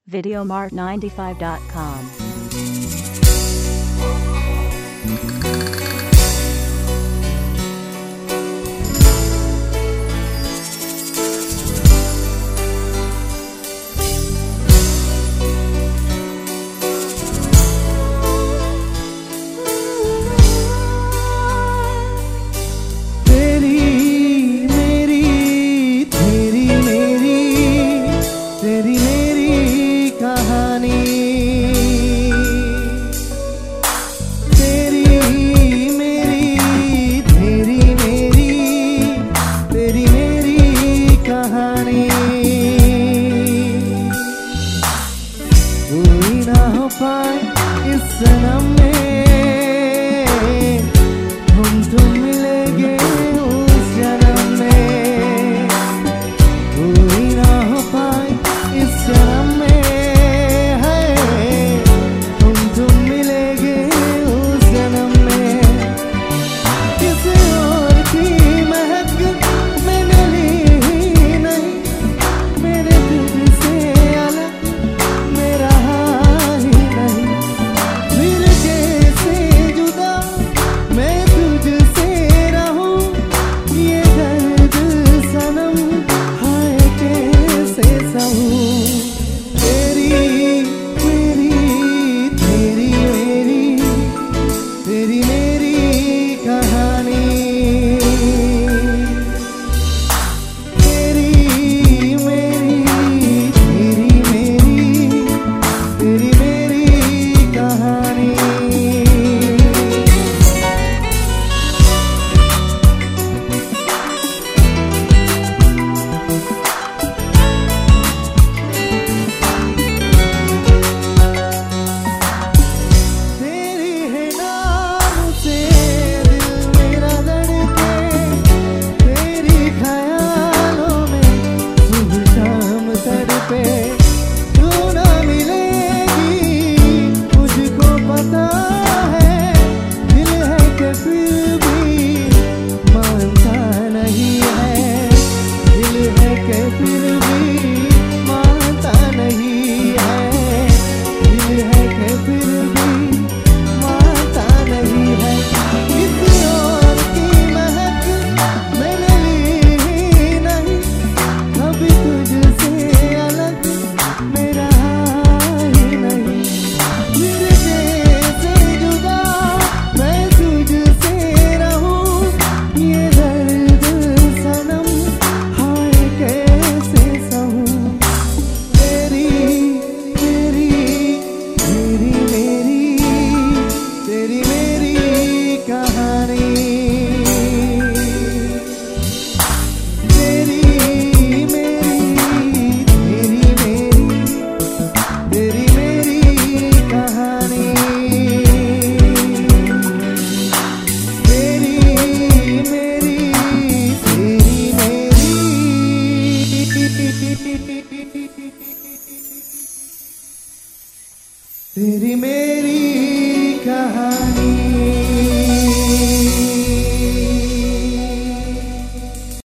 Videomart95.com. कोई ना हो पाए इस सनम में हम तुम मिलेंगे उस जन्म में। कोई ना हो पाए इस जन्म में है हम तुम मिलेंगे उस जन्म में। किसी और की महक मैंने ली नहीं, मेरे दिल से अलग मेरा तेरी मेरी